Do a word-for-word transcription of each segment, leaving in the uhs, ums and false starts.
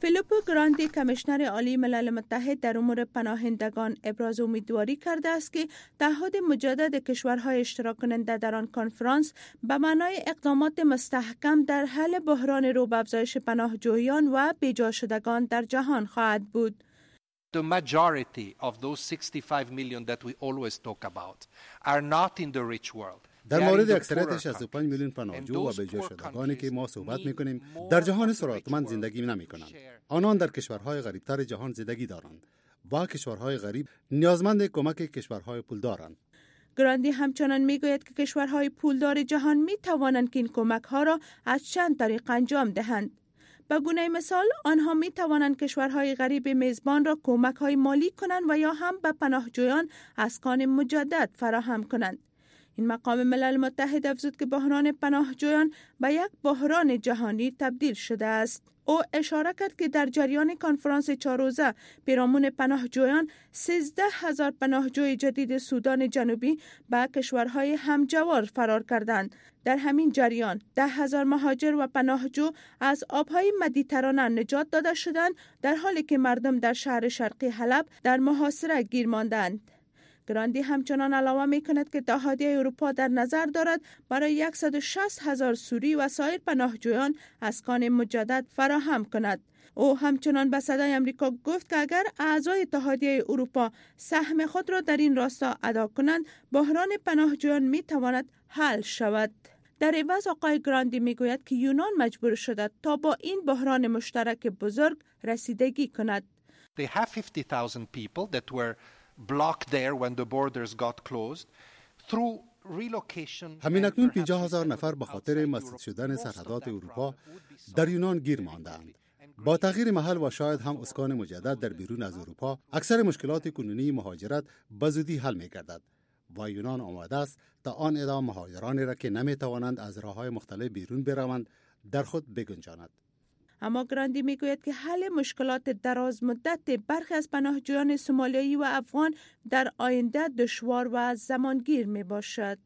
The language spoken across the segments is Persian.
فیلیپو گراندی کمیشنر عالی ملل متحد در امور پناهندگان ابراز امیدواری کرده است که تعهد مجدد کشورهای اشتراک کننده در آن کنفرانس به معنای اقدامات مستحکم در حل بحران رو به افزایش پناهجویان و بیجا شدگان در جهان خواهد بود. The majority of those sixty-five million that we always talk about are not in the rich world. در مورد اکثریت شصت و پنج میلیون پناهجو و بیجا شدگانی که ما صحبت می‌کنیم در جهان ثروتمند زندگی نمی‌کنند. آنان در کشورهای غریب‌تر جهان زندگی دارند و کشورهای غریب نیازمند کمک کشورهای پولدارند. گراندی همچنان میگوید که کشورهای پولدار جهان می توانند که این کمک‌ها را از چند طریق انجام دهند. به گونه مثال آنها می توانند کشورهای غریب میزبان را کمک‌های مالی کنند و یا هم به پناهجویان اسکان مجدد فراهم کنند. این مقام ملل متحد افزود که بحران پناهجویان به یک بحران جهانی تبدیل شده است. او اشاره کرد که در جریان کنفرانس چهار روزه پیرامون پناهجویان سیزده هزار پناهجوی جدید سودان جنوبی به کشورهای همجوار فرار کردند. در همین جریان ده هزار مهاجر و پناهجو از آبهای مدیترانه نجات داده شدند، در حالی که مردم در شهر شرقی حلب در محاصره گیر ماندند. گراندی همچنان علاوه می کند که اتحادیه اروپا در نظر دارد برای صد و شصت هزار سوری و سایر پناهجویان اسکان مجدد فراهم کند. او همچنان به صدای امریکا گفت که اگر اعضای اتحادیه اروپا سهم خود را در این راستا ادا کنند، بحران پناهجویان می تواند حل شود. در عوض آقای گراندی می گوید که یونان مجبور شده تا با این بحران مشترک بزرگ رسیدگی کند. They have fifty thousand people that were blocked there when the borders got closed through relocation. همین اکنون پنجاه هزار نفر به خاطر مسدود شدن سرحدات اروپا در یونان گیر ماندند. با تغییر محل و شاید هم اسکان مجدد در بیرون از اروپا، اکثر مشکلات کنونی مهاجرت به زودی حل می‌گردد و یونان آماده است تا آن عده مهاجرانی را که نمی‌توانند از راه‌های مختلف بیرون بروند در خود بگنجاند. اما گراندی میگوید که حل مشکلات دراز مدت برخی از پناهجویان سومالیایی و افغان در آینده دشوار و زمانگیر می باشد.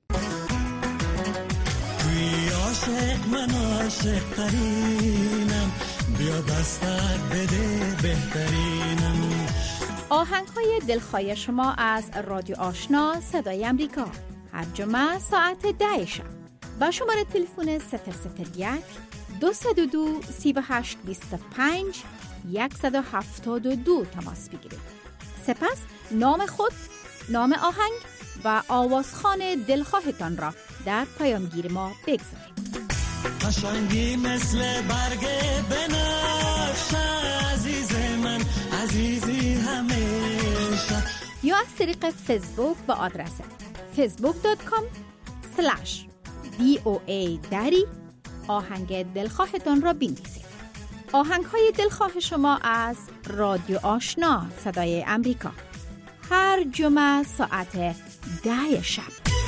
توی عاشق من عاشق ترینم، بیا دستک بده بهترینم. آهنگ های دلخواه شما از رادیو آشنا صدای امریکا هر جمعه ساعت ده شب با شماره تلفن صفر صفر یک دویست و دو سی و هشت بیست و پنج صد و هفتاد و دو تماس بگیرید. سپس نام خود، نام آهنگ و آوازخوان دلخواهتان را در پیامگیر ما بگذارید. قشنگی مثل برگ بنفشه عزیز من، عزیزی همیشه. یا از طریق فیسبوک با آدرس فیسبوک دات کام سلش دی او ای دری آهنگ دلخواهتان را بنویسید. آهنگ های دلخواه شما از رادیو آشنا صدای امریکا هر جمعه ساعت ده شب.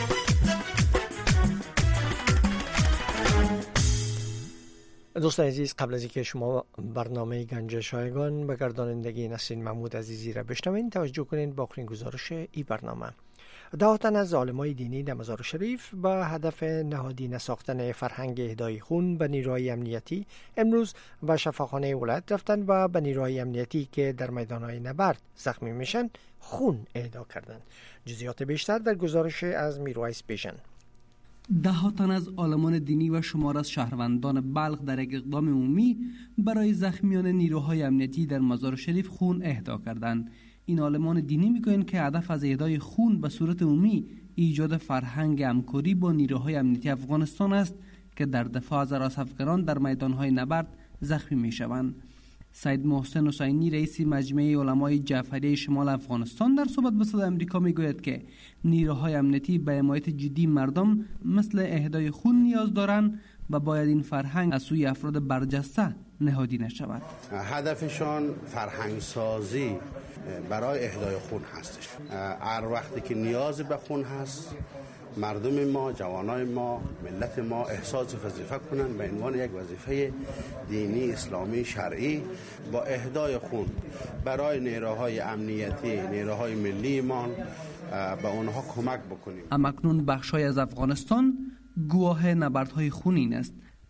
دوستان عزیز، قبل از اینکه شما برنامه گنج شایگان به گردانندگی نسرین محمود عزیزی را بشنوین، توجه کنین با آخرین گزارش این برنامه. ده تن از عالمای دینی در مزار شریف با هدف نهادینه ساختن فرهنگ اهدای خون به نیروهای امنیتی امروز و شفاخانه ولایت رفتن و به نیروهای امنیتی که در میدانهای نبرد زخمی میشن خون اهدا کردند. جزئیات بیشتر در گزارش از میرویس بیژن. ده تن از عالمان دینی و شمار از شهروندان بلخ در یک اقدام عمومی برای زخمیان نیروهای امنیتی در مزار شریف خون اهدا کردند. این عالمان دینی میگویند که هدف از اهدای خون به صورت عمومی ایجاد فرهنگ همکاری با نیروهای امنیتی افغانستان است که در دفاع از راسافگران در میدانهای نبرد زخمی میشوند. سید محسن حسینی رئیس مجمع علمای جعفریه شمال افغانستان در صحبت با صدای آمریکا میگوید که نیروهای امنیتی به حمایت جدی مردم مثل اهدای خون نیاز دارند و باید این فرهنگ از سوی افراد برجسته نهادینه شود. هدفشان فرهنگ سازی برای اهدای خون هستش. هر وقتی که نیاز به خون هست، مردم ما، جوانای ما، ملت ما احساس وظیفه کنند به عنوان یک وظیفه دینی اسلامی شرعی با اهدای خون برای نیروهای امنیتی، نیروهای ملی ما به اونها کمک بکنیم. اما اکنون بخشای از افغانستان گواه نبردهای خونین است.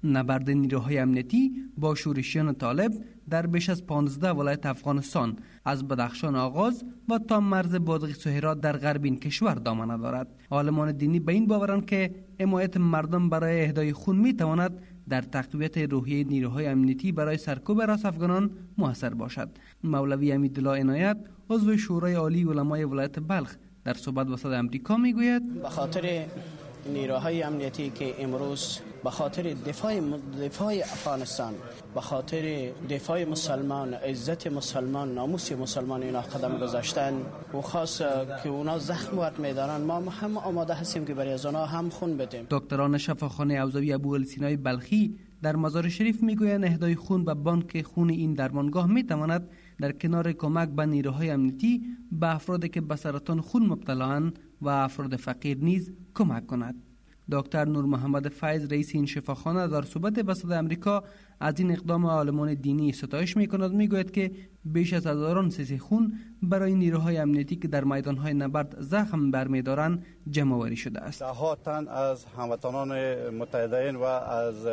نبرد نیروهای امنیتی با شورشیان طالب در بیش از پانزده ولایت افغانستان از بدخشان آغاز و تا مرز بادغیس و هرات در غرب این کشور دامنه دارد. عالمان دینی به این باورند که حمایت مردم برای اهدای خون می تواند در تقویت روحیه نیروهای امنیتی برای سرکوب راست افغانان موثر باشد. مولوی امیدالله عنایت عضو شورای عالی علمای ولایت بلخ در صحبت با صدای آمریکا میگوید به خاطر نیروهای امنیتی که امروز به خاطر دفاع دفاع افغانستان، به خاطر دفاع مسلمان، عزت مسلمان، ناموس مسلمان اینا قدم گذاشتن و خاص که اونا زخم وارد میدارن، ما هم آماده هستیم که برای از اونا هم خون بدیم. دکتران شفاخانه حوزوی ابوالسینای بلخی در مزار شریف میگویند اهدای خون به بانک خون این درمانگاه میتواند در کنار کمک به نیروهای امنیتی به افرادی که به سرطان خون مبتلااند و افراد فقیر نیز کمک کند. دکتر نور محمد فیض رئیس این شفاخانه در صحبت با صدای آمریکا از این اقدام عالمان دینی ستایش میکند. میگوید که بیش از هزاران سیسی خون برای نیروهای امنیتی که در میدانهای نبرد زخم برمیدارند جمع آوری شده است. ده ها تن از هموطنان متحدین و از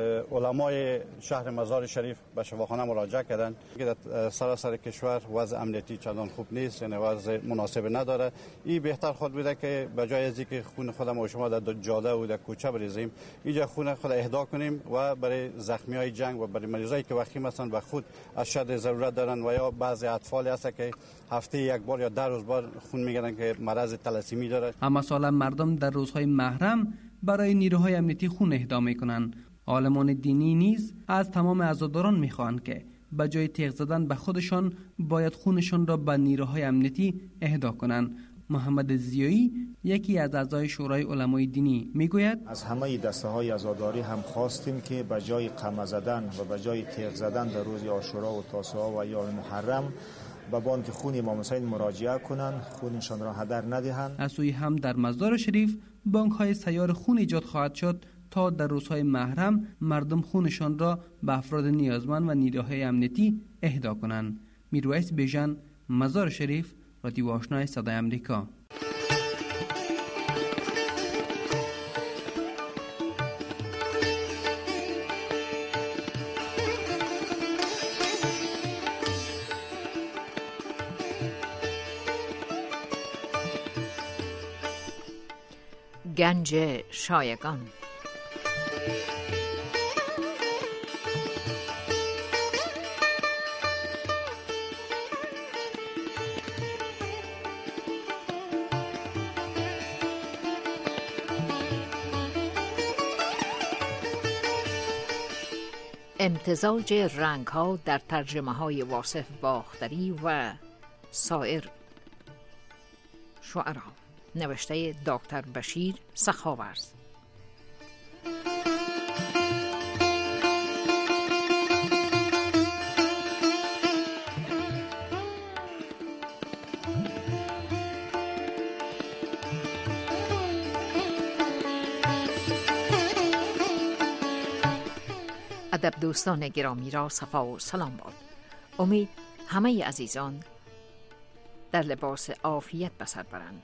علمای شهر مزار شریف به شفاخانه مراجعه کردند که در سراسر کشور وضع امنیتی چندان خوب نیست، یعنی وضع مناسب نداره. این بهتر خود بوده که به جای از اینکه خون خودم و شما در جاده و در کوچه بریزیم، اینجا خون خود اهدا کنیم و برای زخمیای جنگ و برای مریضایی که وخیم هستند و خود از شد ضرورت دارن و یا بعضی اطفال هست که هفته یک بار یا در روز بار خون میگیرن که مرض تلاسیمی داره. اما سالا مردم در روزهای محرم برای نیروهای امنیتی خون اهدا میکنند. عالمان دینی نیز از تمام عزاداران میخواهند که به جای تیغ زدن به خودشان باید خونشان را به نیروهای امنیتی اهدا کنند. محمد زیایی یکی از اعضای شورای علمای دینی میگوید از همه دسته های عزاداری هم خواستیم که به جای قمع زدن و به جای تیغ زدن در روز عاشورا و تاسوعا و ایام محرم به بانک خون امام حسین مراجعه کنند، خونشان را هدر ندهند. از سوی هم در مزار شریف بانک های سیار خون ایجاد خواهد شد تا در روزهای محرم مردم خونشان را به افراد نیازمند و نیروهای امنیتی اهدا کنند. میرویس بیژن، مزار شریف، رادیو آشنای صدای آمریکا. گنج شایگان. امتزاج رنگ ها در ترجمه های واصف باختری و سایر شعرا، نوشته دکتر بشیر سخاورز. ادب دوستان گرامی را صفا و سلام باد. امید همه عزیزان در لباس عافیت بسر برند.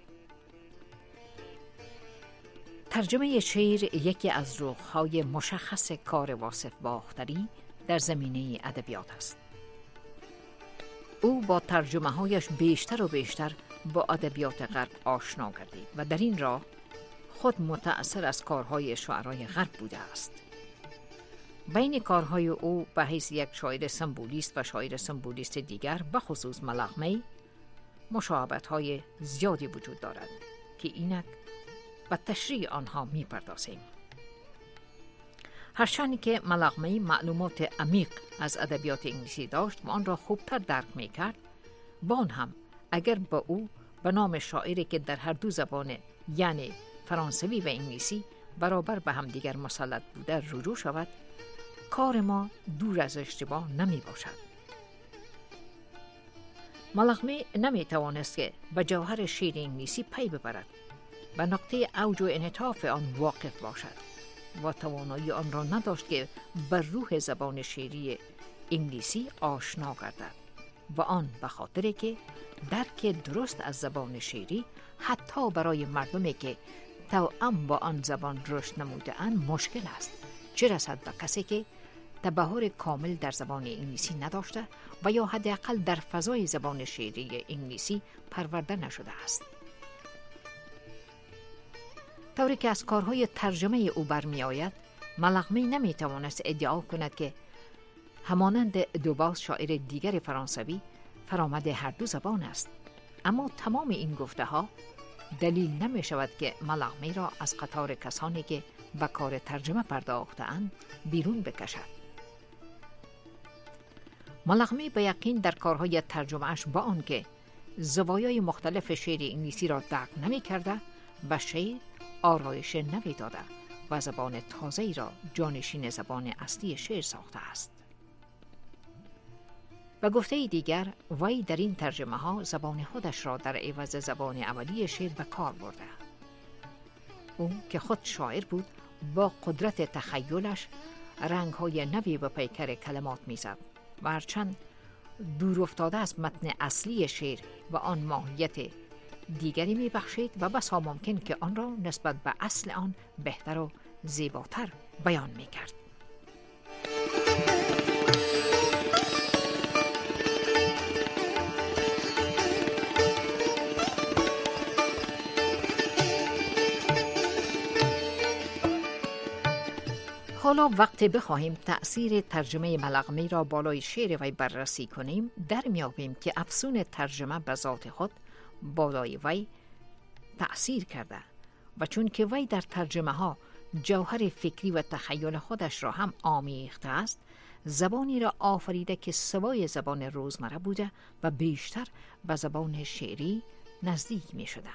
ترجمه شعر یکی از رخ‌های مشخص کار واصف باختری در زمینه ادبیات است. او با ترجمه‌هایش بیشتر و بیشتر با ادبیات غرب آشنا گردید و در این راه خود متأثر از کارهای شاعرای غرب بوده است. بین کارهای او به حیث یک شاعر سمبولیست و شاعر سمبولیست دیگر به خصوص ملغمه مشابهت‌های زیادی وجود دارد که اینک به تشریح آنها می پردازیم. هرچند که ملغمه معلومات عمیق از ادبیات انگلیسی داشت و آن را خوبتر درک می کرد، با آن هم اگر با او به نام شاعری که در هر دو زبان یعنی فرانسوی و انگلیسی برابر به هم دیگر مسلط بوده رجوع شود، کار ما دور از اشتباه نمی باشد. ملغمه نمی توانست که به جوهر شعر انگلیسی پی ببرد، به نقطه اوج و انعطاف آن واقف باشد و توانایی آن را نداشت که بر روح زبان شعری انگلیسی آشنا گردد و آن به خاطر که درک درست از زبان شعری حتی برای مردمی که توأم با آن زبان رشد نموده اند مشکل است، چه رسد به کسی که تبحر کامل در زبان انگلیسی نداشته و یا حداقل در فضای زبان شعری انگلیسی پرورده نشده است. طوری که از کارهای ترجمه او برمی آید، ملغمی نمی توانست ادعا کند که همانند دوباس شاعر دیگر فرانسوی فرآمد هر دو زبان است. اما تمام این گفته ها دلیل نمی شود که ملغمی را از قطار کسانی که به کار ترجمه پرداخته‌اند بیرون بکشد. ملغمی به یقین در کارهای ترجمه‌اش با آنکه زوایای مختلف شعر انگلیسی را درک نمی کرده، به شعر آرایش نوی داده و زبان تازه‌ای را جانشین زبان اصلی شعر ساخته است. و گفته دیگر، وی در این ترجمه ها زبان خودش را در عوض زبان اولیه شعر به کار برده. او که خود شاعر بود، با قدرت تخیلش رنگ های نوی به پیکر کلمات میزد و هرچند دور افتاده از متن اصلی شعر و آن ماهیت دیگری می بخشید و بسا ممکن که آن را نسبت به اصل آن بهتر و زیباتر بیان می کرد. حالا وقتی بخواهیم تأثیر ترجمه ملغمی را بالای شعر وی بررسی کنیم، در میابیم که افسون ترجمه به ذات خود بالای وی تأثیر کرده و چون که وی در ترجمه ها جوهر فکری و تخیل خودش را هم آمیخته است، زبانی را آفریده که سوای زبان روزمره بوده و بیشتر به زبان شعری نزدیک می شده.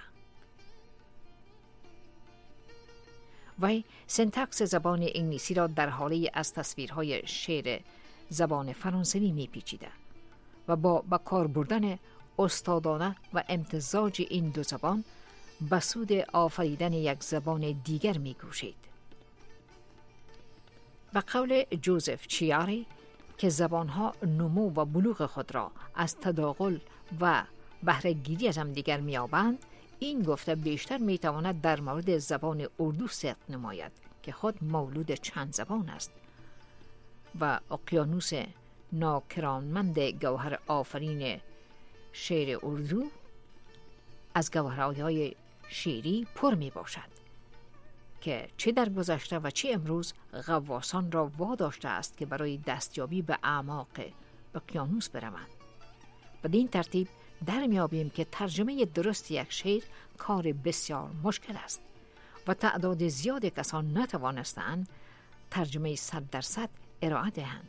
وی سنتکس زبان انگلیسی را در حاله از تصویرهای شعر زبان فرانسوی می پیچیده و با با کار بردن استادانه و امتزاج این دو زبان به سود آفریدن یک زبان دیگر می کوشید. به قول جوزف چیاری که زبانها نمو و بلوغ خود را از تداخل و بهره‌گیری از هم دیگر می یابند، این گفته بیشتر می تواند در مورد زبان اردو صدق نماید که خود مولود چند زبان است و اقیانوس ناکرانمند گوهر آفرین شعر اردو از گوهرهای شعری پر می باشد که چه در گذشته و چه امروز غواصان را واداشته است که برای دستیابی به اعماق اقیانوس بروند. بدین ترتیب در میابیم که ترجمه درست یک شعر کار بسیار مشکل است و تعداد زیاد کسان نتوانستند ترجمه صد درصد ارائه دهند.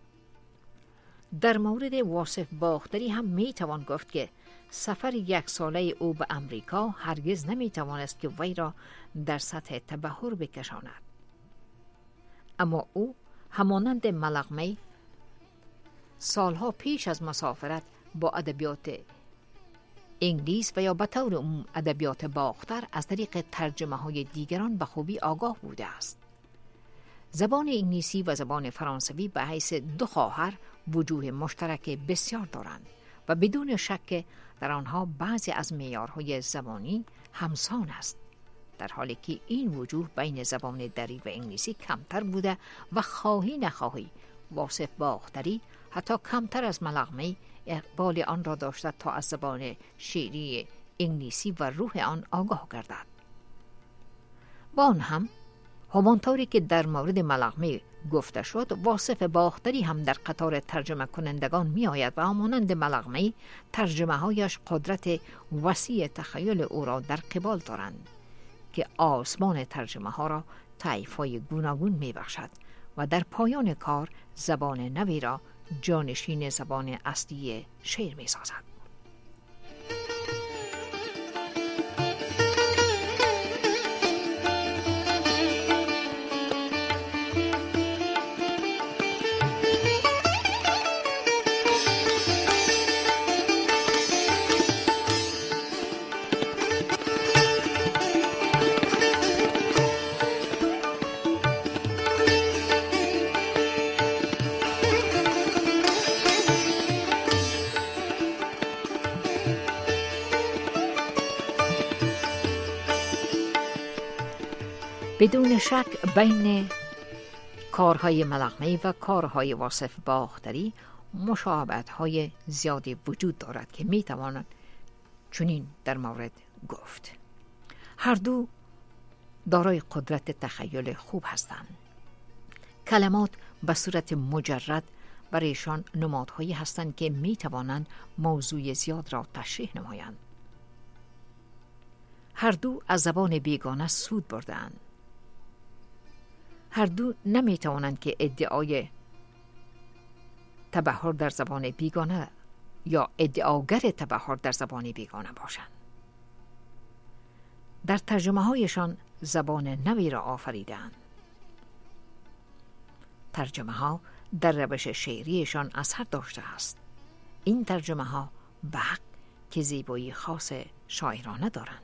در مورد واصف باختری هم می توان گفت که سفر یک ساله او به امریکا هرگز نمی توانست که وی را در سطح تبحر بکشاند. اما او همانند ملغمی سالها پیش از مسافرت با ادبیات انگلیس و یا به طور عموم ادبیات باختر از طریق ترجمه های دیگران به خوبی آگاه بوده است. زبان انگلیسی و زبان فرانسوی به حیث دو خواهر وجوه مشترک بسیار دارند و بدون شک در آنها بعضی از معیارهای زبانی همسان است، در حالی که این وجوه بین زبان دری و انگلیسی کمتر بوده و خواهی نخواهی واصف باختری حتی کمتر از ملغمی اقبال آن را داشته تا از زبان شعری انگلیسی و روح آن آگاه گردد. با آن هم همانطوری که در مورد ملغمی گفته شد، واصف باختری هم در قطار ترجمه کنندگان می آید و همانند ملغمی ترجمه هایش قدرت وسیع تخیل او را در قبال دارند که آسمان ترجمه ها را طیف های گوناگون می بخشد و در پایان کار زبان نوی را جانشین زبان اصلی شعر می سازد. بدون شک بین کارهای ملغمه و کارهای واصف باختری مشابهت‌های زیادی وجود دارد که میتوانند چنین در مورد گفت. هر دو دارای قدرت تخیل خوب هستند. کلمات به صورت مجرد برایشان نمادهایی هستند که می توانند موضوع زیاد را تشریح نمایند. هر دو از زبان بیگانه سود بردند. هر دو نمی توانند که ادعای تبحر در زبان بیگانه یا ادعاگر تبحر در زبان بیگانه باشند. در ترجمه هایشان زبان نوی را آفریدند. ترجمه ها در روش شعریشان اثر داشته است. این ترجمه ها به حق که زیبایی خاص شاعرانه دارند.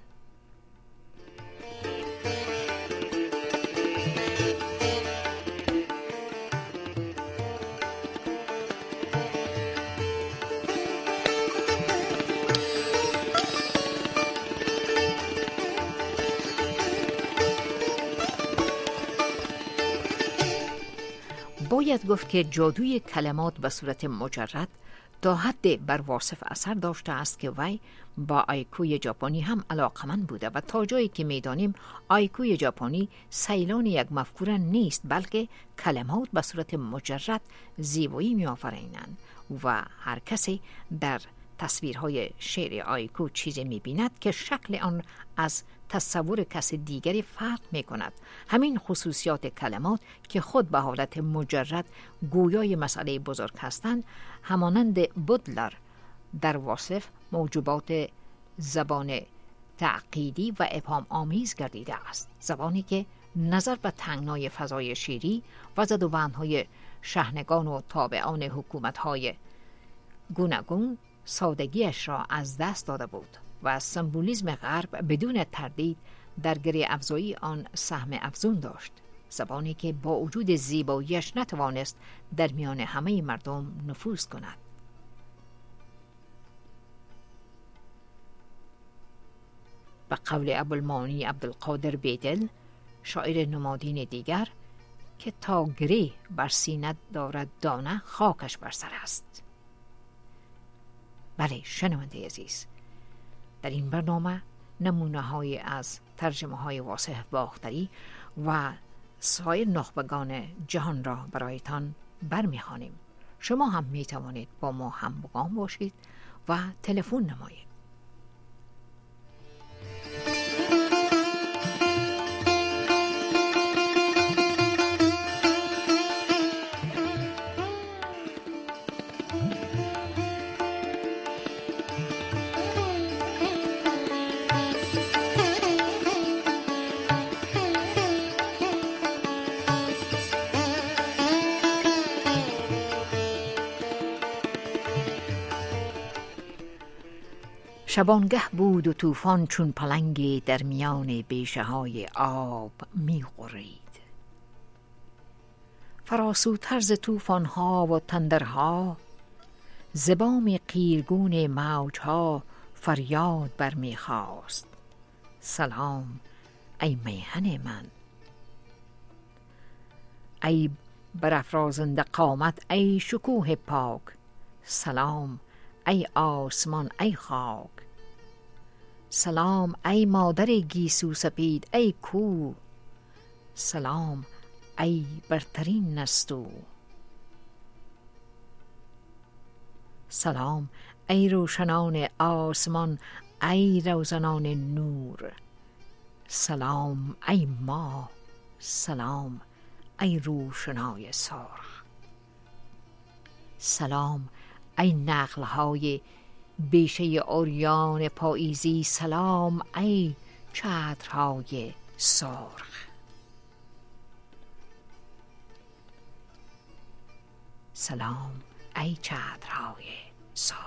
باید گفت که جادوی کلمات به صورت مجرد تا حد بر واصف اثر داشته است که وی با آیکوی ژاپنی هم علاقمند بوده و تا جایی که می‌دانیم آیکوی ژاپنی سیلان یک مفکوره نیست، بلکه کلمات به صورت مجرد زیبایی می‌آفرینند و هر کسی در تصویرهای شعر آیکو چیزی می‌بیند که شکل آن از تصور کس دیگری فرق می‌کند. همین خصوصیات کلمات که خود به حالت مجرد گویای مسئله بزرگ هستند، همانند بودلر در واصف موجبات زبان تعقیدی و ابهام آمیز گردیده است. زبانی که نظر به تنگنای فضای شیری و زد و بندهای شحنگان و تابعان حکومت‌های گوناگون سادگیش را از دست داده بود و سمبولیسم غرب بدون تردید در گره افزایی آن سهم افزون داشت. زبانی که با وجود زیباییش نتوانست در میان همه مردم نفوذ کند. به قول ابوالمعانی عبدالقادر بیدل، شاعر نمادین دیگر، که تا گره بر سینه دارد دانه خاکش بر سر است. بله شنونده عزیز، در این برنامه نمونه های از ترجمه های واصف باختری و سایر نخبگان جهان را برایتان برمیخوانیم. شما هم می توانید با ما همگام باشید و تلفن نمایید. شبانگه بود و طوفان چون پلنگی در میان بیشه های آب می غرید. فراسو طرز طوفان ها و تندرها، زبام قیرگون موج ها فریاد بر می خواست. سلام ای میهن من، ای برافرازنده قامت، ای شکوه پاک. سلام ای آسمان، ای خاک. سلام ای مادر گیسو سپید، ای کو. سلام ای برترین نستو. سلام ای روشنان آسمان، ای روزنان نور. سلام ای ما، سلام ای روشنای سرخ. سلام ای نقلهای بیشه اوریان پاییزی. سلام ای چترهای سرخ. سلام ای چترهای سرخ.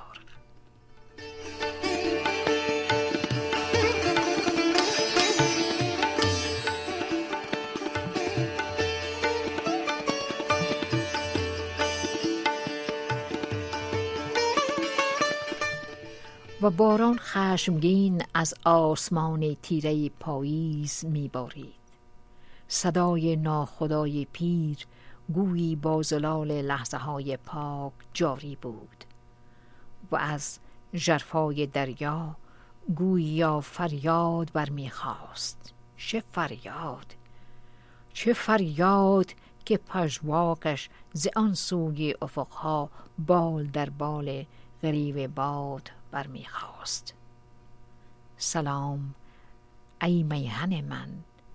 و باران خشمگین از آسمان تیره پاییز میبارید. صدای ناخدای پیر گویی با زلال لحظه های پاک جاری بود و از ژرفای دریا گویا فریاد برمیخواست. چه فریاد، چه فریاد که پژواکش ز آن سوی افقها بال در بال غریو باد برمیخواست. سلام ای میهن من،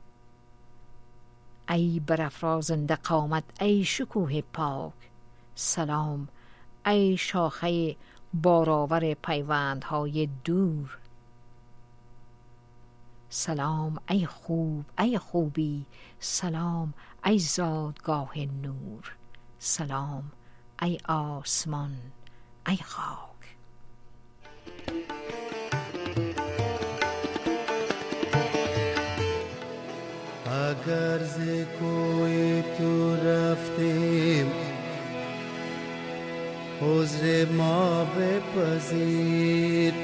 ای برافرازنده قامت، ای شکوه پاک. سلام ای شاخه بارآور پیوندهای دور. سلام ای خوب، ای خوبی. سلام ای زادگاه نور. سلام ای آسمان، ای خاک. اگر ز کوی تو رفتیم عذر ما بپذیر،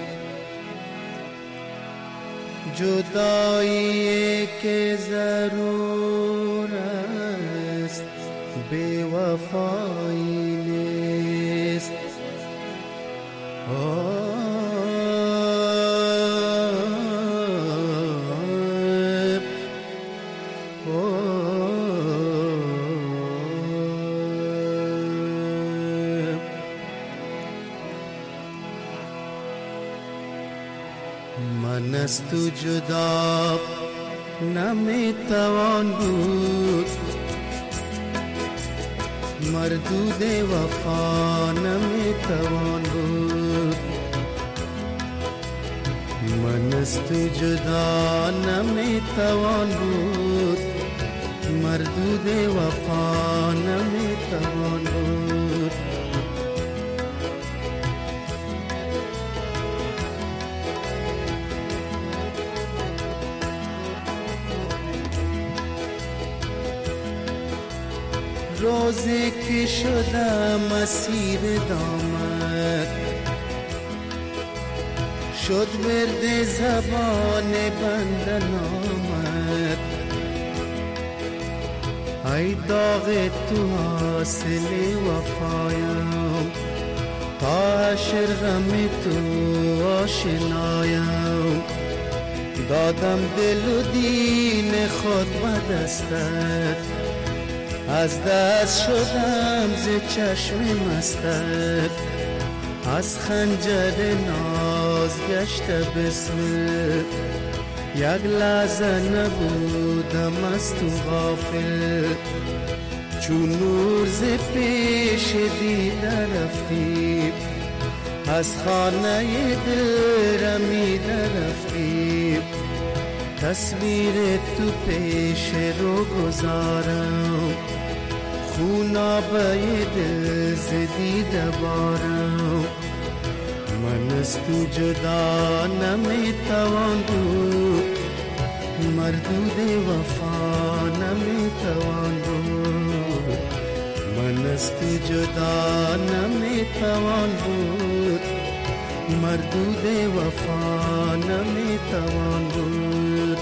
جدایی که ضرور است بی وفایی نیست. من از تو جدا نمیتوان بود، مردود وفا نمیتوان بود. من از تو جدا نمیتوان بود، مردود وفا نمیتوان بود. روزی که شدم اسیر دامت، شد ورد زبان بنده نامت. ای داغ تو حاصل وفایم، تا حشر غم تو آشنایم. دادم دل و دین خود به دستت، از دست شدم ز چشم مستت. از خنجر ناز گشته بسمت، یک لحظه نبودم از تو غافل. چون نور ز پیش دیده رفتی، از خانه دل رمیده رفتی. تصویر تو پیش رو گذارم، خونابه دل ز دیده بارم. من از تو جدا نمیتوان بود، مردود وفا نمیتوان بود. من از تو جدا نمیتوان بود، مردود وفا نمیتوان بود.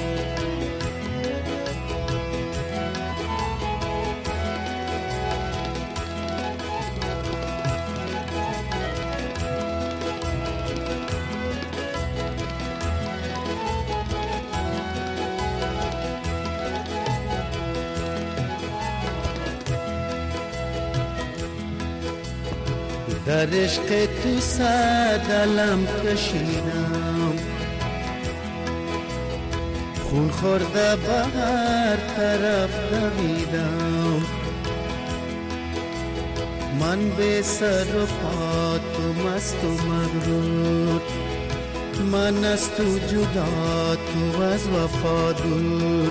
در عشق تو صد علم کشیدم، خون خورده به هر طرف دویدم. من به سر و پا تو مست و مغرور، من از تو جدا تو از وفا دور.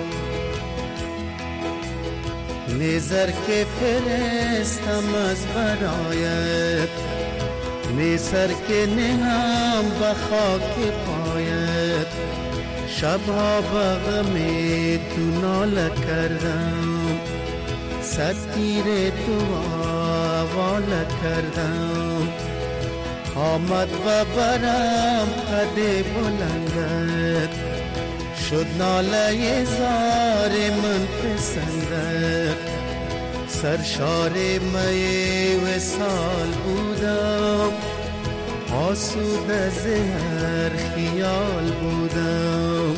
نظر که فرستم از برایت، نظر که نهم به خاک پایت. شبها به غم تو ناله کردم، صد تیر تو حواله کردم. آمد و برم قد بلندت، شد ناله زار من پسندت. سرشار می وصال بودم، آسوده ز هر خیال بودم.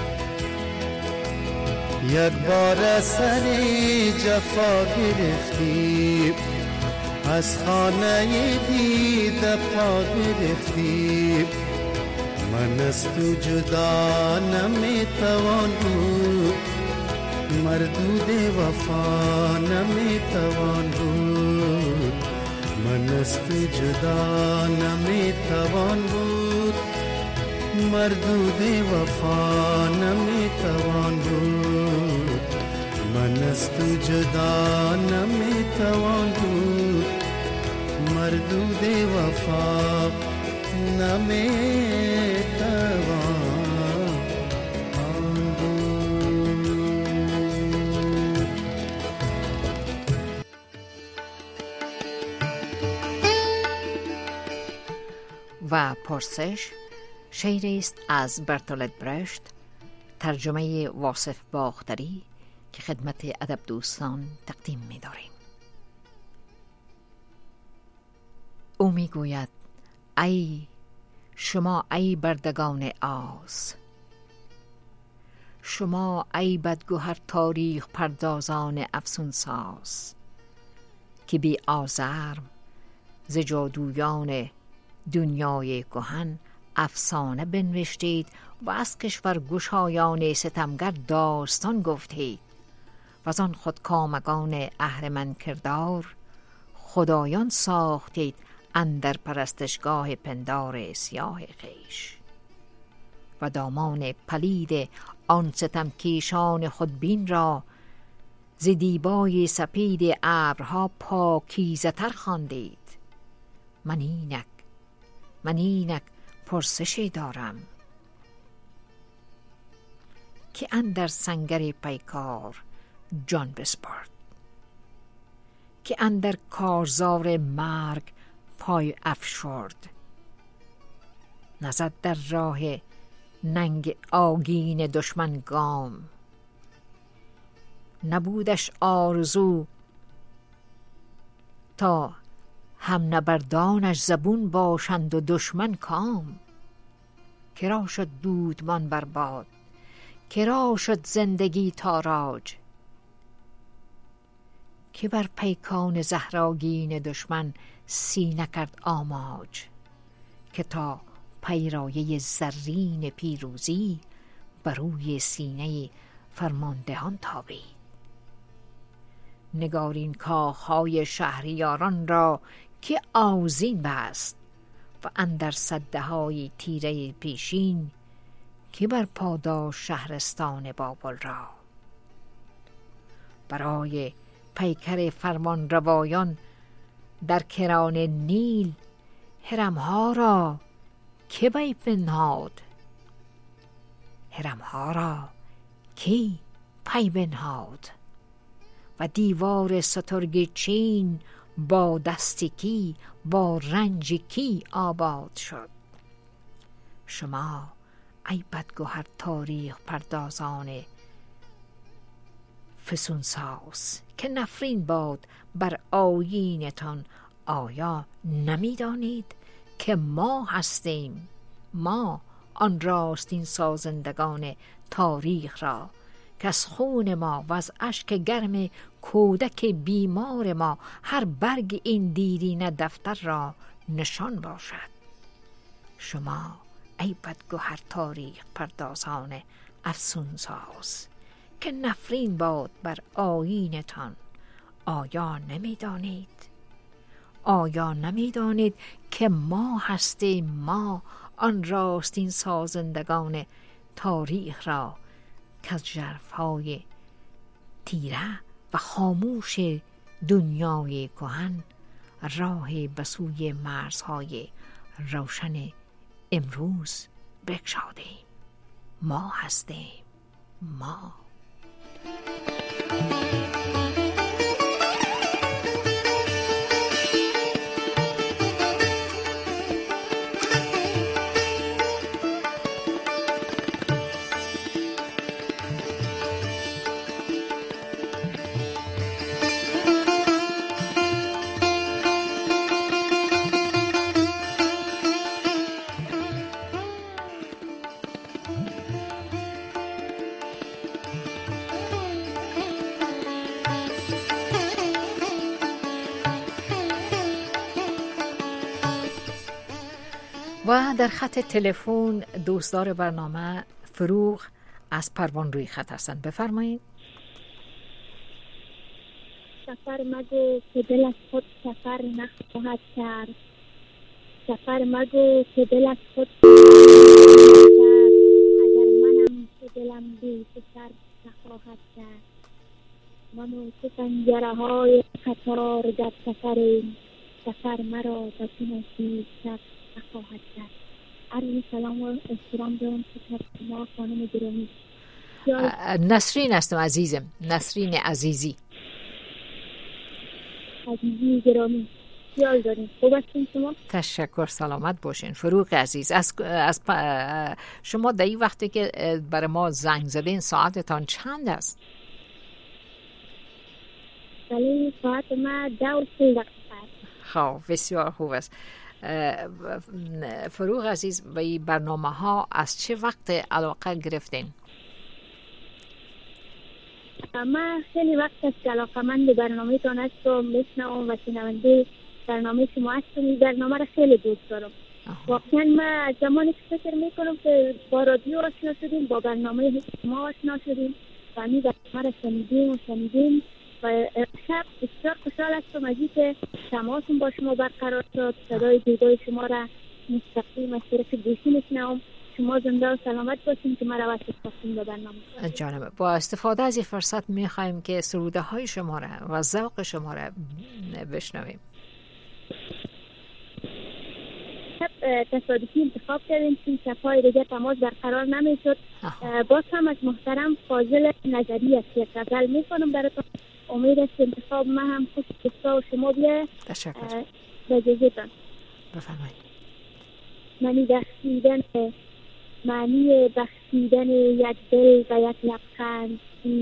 یک بار سر جفا گرفتی، از خانه دیده پا گرفتی. من از تو جدا نمیتوان بود، مردود وفا نمیتوان بود. من از تو جدا نمیتوان بود، مردود وفا نمیتوان بود. من از تو جدا نمیتوان بود، مردود وفا نمیتوان. و پرسش شعری است از برتولت برشت، ترجمه واصف باختری که خدمت ادب دوستان تقدیم می داریم. او می گوید ای شما ای بردگان آز، شما ای بدگوهر تاریخ پردازان افسون ساز، که بی آزرم ز جادویان دنیای کهن افسانه بنوشتید و از کشور گشایان ستمگر داستان گفتید و از آن خودکامگان اهرمن کردار خدایان ساختید اندر پرستشگاه پندار سیاه خیش. و دامان پلید آن ستمکیشان خودبین را ز دیبای سپید ابرها پاکیزه‌تر خواندید. من اینک من اینک پرسشی دارم که اندر سنگر پیکار جان بسپرد، که اندر کارزار مرگ پای افشرد. نزد در راه ننگ آگین دشمن گام، نبودش آرزو تا هم نبردانش زبون باشند و دشمن کام. کرا شد دودمان برباد، کرا شد زندگی تاراج، که بر پیکان زهراگین دشمن سینه کرد آماج. که تا پیرایه زرین پیروزی بر روی سینه فرماندهان تابید. نگارین کاخهای شهریاران را که آذین بست و اندر سده های تیره پیشین که بر پاداش شهرستان بابل را. برای پیکر فرمان روایان در کران نیل هرمها را که بی بنهاد، هرمها را کی پی بنهاد. و دیوار سترگ چین با دستی کی با رنج کی آباد شد. شما ای بدگوهر تاریخ پردازان فسونساز، که نفرین باد بر آیینتان. آیا نمیدانید که ما هستیم، ما آن راستین سازندگان تاریخ را، که از خون ما و از اشک گرم کودک بیمار ما هر برگ این دیرینه دفتر را نشان باشد. شما ای بدگوهر تاریخ پردازان افسونساز، که نفرین باد بر آیینتان. آیا نمیدانید آیا نمیدانید که ما هستیم، ما آن راستین سازندگان تاریخ را، که از ژرفهای تیره و خاموش دنیای کهن راه به سوی مرزهای روشن امروز بگشادیم. ما هستیم، ما. و در خط تلفن دوستدار برنامه فروغ از پروان روی خط هستند. بفرمایید. سفر مگو که دل از خود سفر نخواهد کرد، سفر مگو که دل از خود کرد، اگر منم که دلم بی تو سر نخواهد کرد. من و تو پنجره های قطار در سفریم، سفر مرا به تو نزدیک سر نخواهد کرد. عرض سلام و احترام دارم خدمت شما خانم گرامی. نسرین هستم عزیزم، نسرین عزیزی. عزیزی گرامی خیال داریم. خوب هستین شما؟ تشکر، سلامت باشین. فروغ عزیز، از, از شما در این وقتی که برای ما زنگ زدین ساعتتان چند است؟ بله ساعت ما ده و سی دقیقه. خب بسیار خوب است. فروغ عزیز، به این برنامه ها از چه وقت علاقه گرفتین؟ من خیلی وقت از که علاقه من به برنامه تان هستم، میشنوم و شنونده برنامه شما هستم. این برنامه را خیلی دوست دارم. واقعا من از زمانی که فکر میکنم که با رادیو آشنا شدیم، با برنامه شما آشنا شدیم و این برنامه را شنیدیم و شنیدیم و شب بسیار خوشحال هستم از اینکه تماسم با شما برقرار شد. صدای دیدای شما را مستقیم از طریق گوشی میشنوم. شما زنده و سلامت باشین که مرا واسه خواستیم به برنامه. جانم، با استفاده از این فرصت میخوایم که سروده های شما را و ذوق شما را بشنویم. شب تصادفی انتخاب کردیم چون شب‌های دیگه تماس برقرار نمیشد. باز هم از محترم فاضل نظری است که غزل میکنم براتون. امید است که انتخاب ما هم خوش بسا و شما بیه. تشکر. بجزیتان بفرمایید. معنی بخشیدن معنی بخشیدن یک دل و یک لبخند،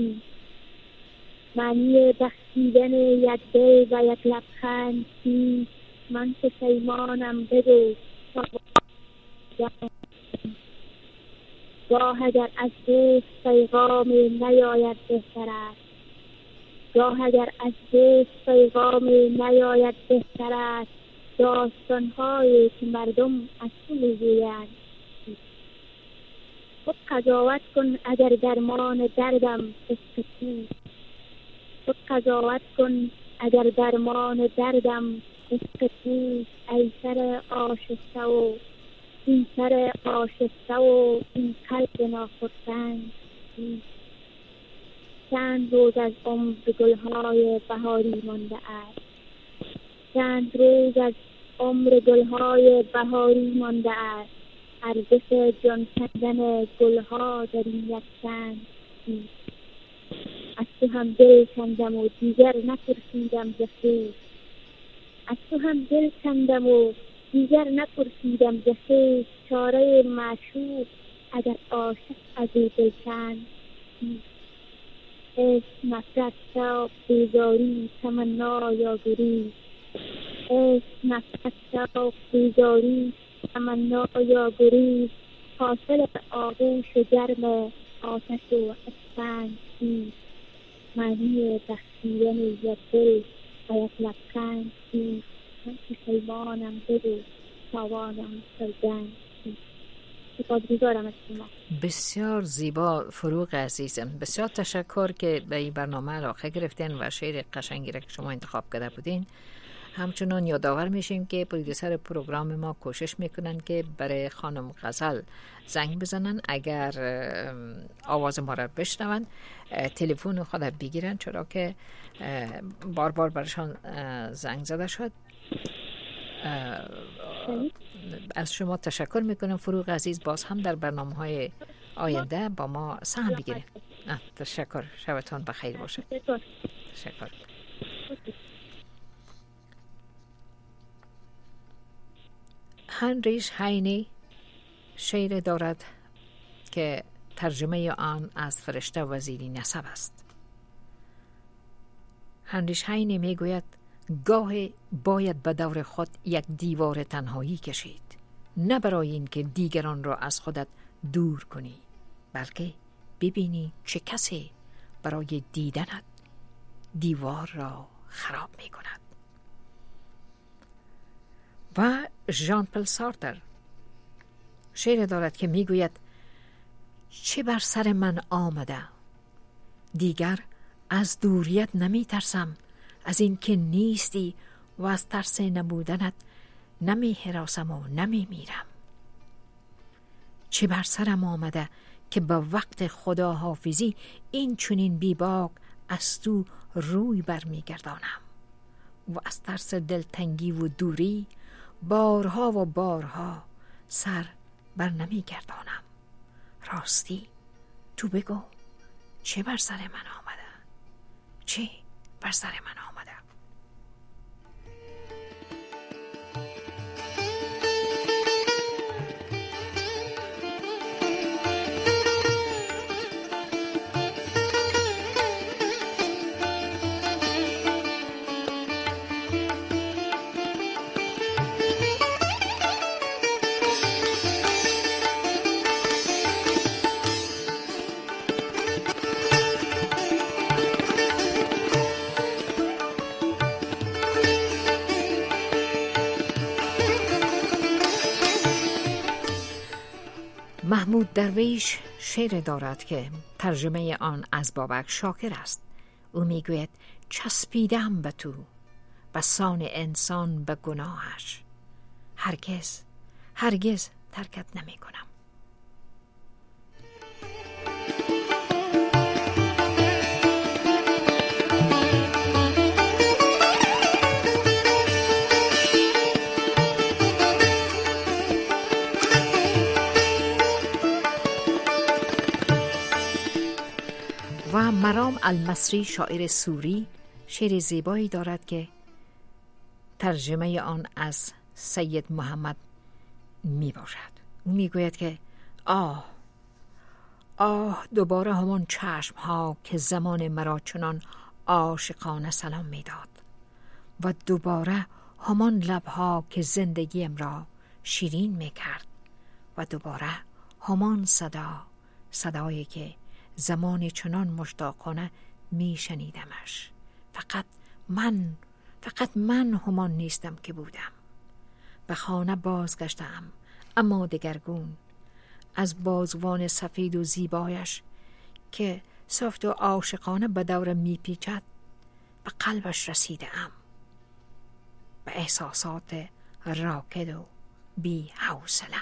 معنی بخشیدن یک دل و یک لبخند. من که پیمانم بگو گاه اگر از دوست پیغام نیاید بهتر است، گاه اگر از دوست پیغام نیاید بهتر است. داستان‌هایی که مردم از تو میگویند. خود قضاوت کن اگر درمان دردم عشق توست، خود قضاوت کن اگر درمان دردم عشق توست. ای سر آشفته و این سر آشفته و این قلب ناخرسند. چند روز از عمر گلهای بهاری مانده است، چند روز از عمر گلهای بهاری مانده است. ارزش جان کندن گلها در این یک چند. از تو هم دل کندم و دیگر نپرسیدم ز خویش، از تو هم دل کندم و دیگر نپرسیدم ز خویش. چاره معشوق اگر عاشق از او دل کند. عشق نفرت شوق بیزاری تمنا یا گریز، عشق نفرت شوق بیزاری تمنا یا گریز. حاصل آغوش گرم آتش و اسفند چیست؟ معنی بخشیدن یک دل و یک لبخند چیست؟ من که پیمانم بگو تاوانم سوگند چیست؟ سپاسگزارم از شما. بسیار زیبا فروغ عزیزم، بسیار تشکر که به این برنامه علاقه گرفتین و شعر قشنگی را که شما انتخاب کرده بودین. همچنان یادآور میشیم که پرودوسر پروگرام ما کوشش میکنن که برای خانم غزل زنگ بزنن. اگر آواز ما را بشنون تلفن خود بگیرن، چرا که بار بار برشان زنگ زده شد. از شما تشکر میکنم فروغ عزیز. باز هم در برنامه های آینده با ما سهم بگیرین. تشکر، شبتان بخیر باشه. تشکر. هنریش هینی شعر دارد که ترجمه آن از فرشته وزیری نسب است. هنریش هینی می گوید گاهی باید به دور خود یک دیوار تنهایی کشید، نه برای این که دیگران را از خودت دور کنی، بلکه ببینی چه کسی برای دیدنت دیوار را خراب می کند. و ژان پل سارتر شعر دارد که میگوید چه بر سر من آمده، دیگر از دوریت نمی ترسم، از این که نیستی و از ترس نبودنت نمی هراسم و نمی میرم. چه بر سرم آمده که به وقت خدا حافظی این چنین بیباک از تو روی بر می گردانم و از ترس دلتنگی و دوری بارها و بارها سر بر نمی گردانم. راستی تو بگو چه بر سر من آمده؟ چه بر سر من آمده؟ محمود درویش شعر دارد که ترجمه آن از بابک شاکر است. او میگوید چسبیدم به تو، بسان انسان به گناهش، هرگز هرگز ترکت نمی کنم. و مرام المصری شاعر سوری شعر زیبایی دارد که ترجمه آن از سید محمد می باشد. او می گوید که آه آه دوباره همان چشم ها که زمان مرا چنان عاشقانه سلام می داد و دوباره همان لب ها که زندگیم را شیرین می کرد و دوباره همان صدا صدایی که زمانی چنان مشتاقانه می شنیدمش. فقط من فقط من همان نیستم که بودم. به خانه بازگشتم اما دگرگون، از بازوان سفید و زیبایش که سفت و عاشقانه به دور می پیچد به قلبش رسیدم، به احساسات راکد و بی حوصله.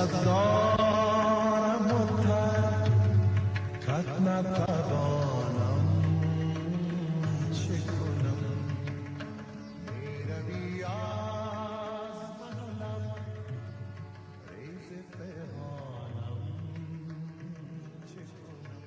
واسد دارم متکت نتوانم چه کنم میروی از من و لب ریز پیغانم چه کنم.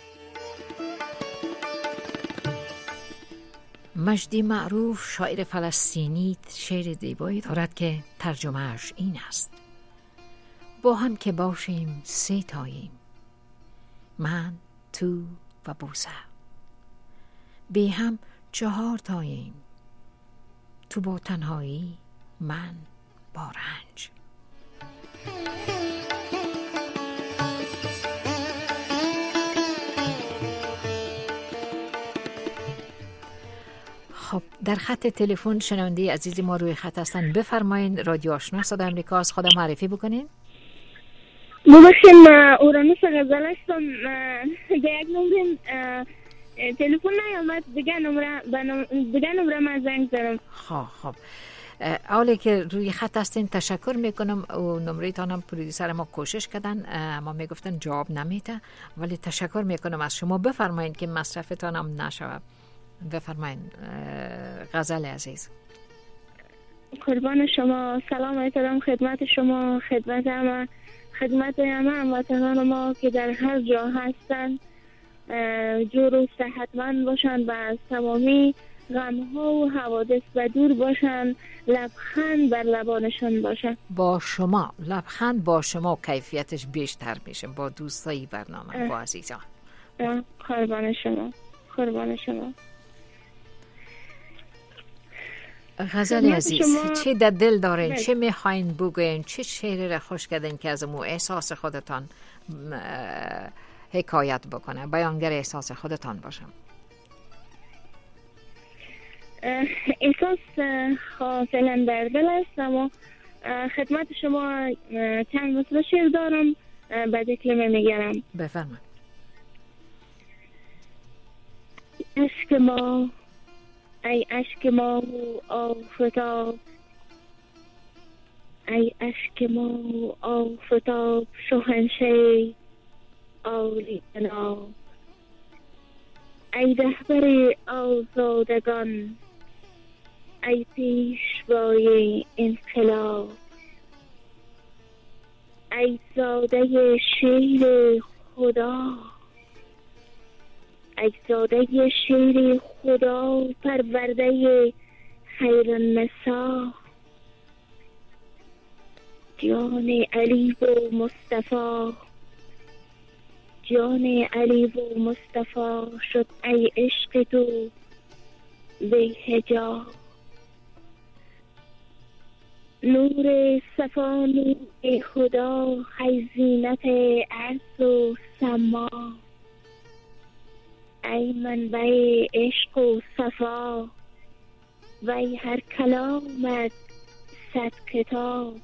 مجدی معروف شاعر فلسطینی شعر زیبایی دارد که ترجمهش این است: با هم که باشیم سه تاییم، من، تو و بوسه، بی هم چهار تاییم، تو با تنهایی، من با رنج. خب در خط تلفن شنونده عزیزی ما روی خط هستن. بفرمایید. رادیو آشنا صدای امریکا است. خودم معرفی بکنین. ببخشید اورانوس غزل هستم. به یک نمره تلفن نیامد، دیگه نمره دیگه نمره من زنگ زدم. خب خب اولی که روی خط هستین تشکر میکنم. و نمره تانم پرودیسر ما کوشش کردن اما میگفتن جواب نمیده، ولی تشکر میکنم از شما. بفرمایید که مصرفتانم نشود. بفرمایید غزل عزیز. قربان شما. سلام علیکم خدمت شما، خدمت همه خدمت همه هموطنان ما که در هر جا هستند، جور و صحتمند باشند و از تمامی غم‌ها و حوادث و دور باشند، لبخند بر لبانشان باشند. با شما لبخند با شما کیفیتش بیشتر میشه با دوستای برنامه با عزیزان. قربان شما، قربان شما. غزل عزیز چه در دل دارین؟ چه میخواین بگوین؟ چه شعری را خوش کردین که از مو احساس خودتان حکایت بکنه، بیانگر احساس خودتان باشم؟ احساس خاصلا در دل است، اما خدمت شما چند مثل شعر دارم بعد کلمه میگرم. بفرمایید. عشق ما، ای عشق ما و آفتاب، ای عشق ما و آفتاب، شاهنشاه عالی جناب، ای رهبر آزادگان، ای پیشوای انقلاب، ای زاده شیر خدا، ای زاده شیر خدا، پرورده خیر النساء، جان علی و مصطفی، جان علی و مصطفی شد ای عشق تو به حجاب، نور صفا نور خدا، ای زینت عرض و سما، ای منبع عشق و صفا، وی هر کلامت صد کتاب،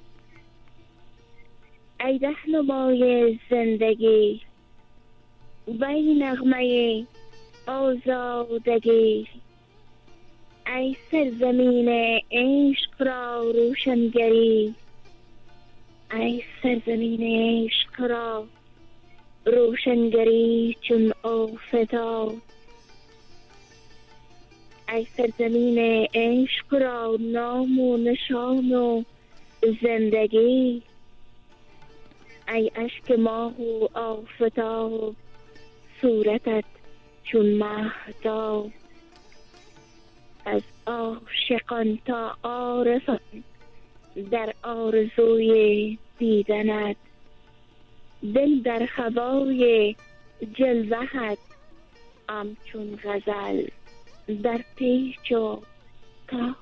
ای رهنمای زندگی، وی نغمه آزادگی، ای سرزمین عشق را روشنگری، ای سرزمین عشق را روشنگری چون آفتاب، ای سرزمین عشق را نام و نشان و زندگی، ای اشک ماه و آفتاب، صورتت چون مهتاب، از عاشقان تا عارفان در آرزوی دیدنت، دل در هوای جلوهت، همچون غزل در پیچ و تا.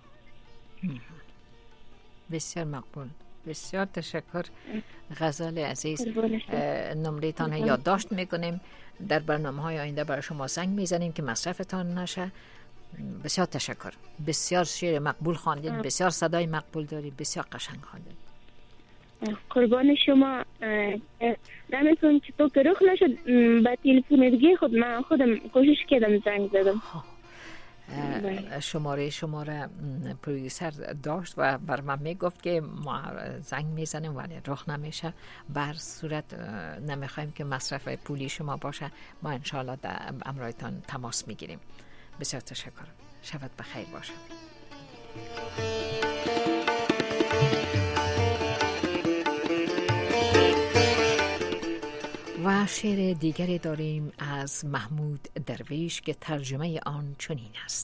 بسیار مقبول، بسیار تشکر غزل عزیز. نمره تان یادداشت میکنیم، در برنامه های آینده برای شما زنگ میزنیم که مصرفتان نشه. بسیار تشکر، بسیار شعر مقبول خواندید، بسیار صدای مقبول دارید، بسیار قشنگ خواندید. قربان شما. دمتون که تو که رخ نشد با تلفن دیگه خود من خودم کوشش کردم زنگ زدم. شماره شماره پرودیوسر داشت و بر من میگفت که ما زنگ میزنیم ولی رخ نمیشه. بر صورت نمیخوایم که مصرف پولی شما باشه. ما انشالله در امرایتان تماس میگیریم. بسیار تشکر. شبت بخیر باشه. و شعر دیگری داریم از محمود درویش که ترجمه آن چنین است: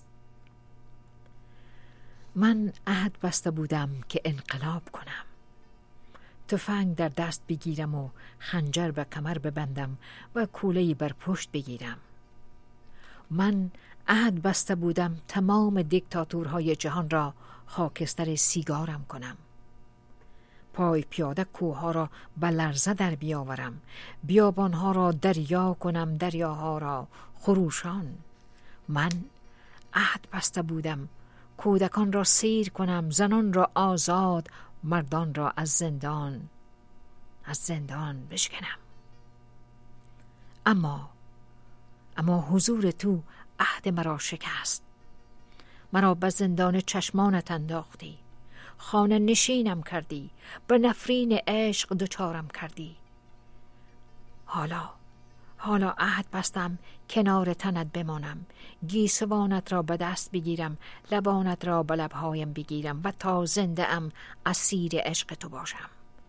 من عهد بسته بودم که انقلاب کنم، تفنگ در دست بگیرم و خنجر به کمر ببندم و کوله‌ای بر پشت بگیرم. من عهد بسته بودم تمام دیکتاتورهای جهان را خاکستر سیگارم کنم، پای پیاده کوه‌ها را به لرزه در بیاورم، بیابان‌ها را دریا کنم، دریاها را خروشان. من عهد بسته بودم کودکان را سیر کنم، زنان را آزاد، مردان را از زندان از زندان بشکنم. اما اما حضور تو عهد مرا شکست. مرا به زندان چشمانت انداختی، خانه نشینم کردی، به نفرین عشق دچارم کردی. حالا حالا عهد بستم کنار تنت بمانم، گیسوانت را به دست بگیرم، لبانت را به لبهایم بگیرم و تا زنده ام اسیر عشق تو باشم.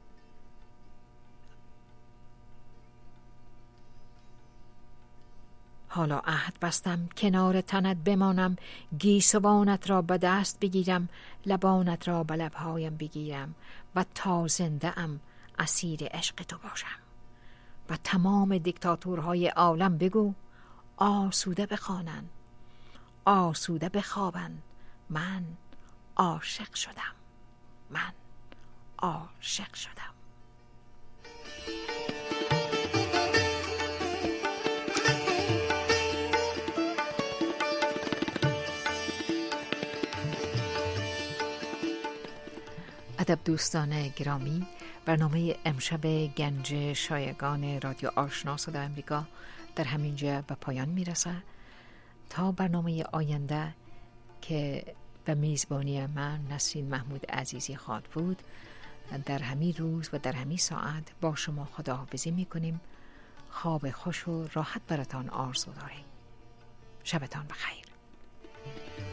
حالا عهد بستم کنار تنت بمانم، گیسوانت را به دست بگیرم، لبانت را به لبهایم بگیرم و تا زنده ام اسیر عشق تو باشم. و تمام دیکتاتورهای عالم بگو آسوده بخوانند، آسوده بخوابند، من عاشق شدم، من عاشق شدم. ادب دوستان گرامی، برنامه امشب گنج شایگان رادیو آشنا صدای امریکا در همینجا به پایان میرسه. تا برنامه آینده که به میزبانی من نسرین محمود عزیزی خواهد بود، در همین روز و در همین ساعت با شما خداحافظی میکنیم. خواب خوش و راحت براتان آرزو داریم. شبتان بخیر.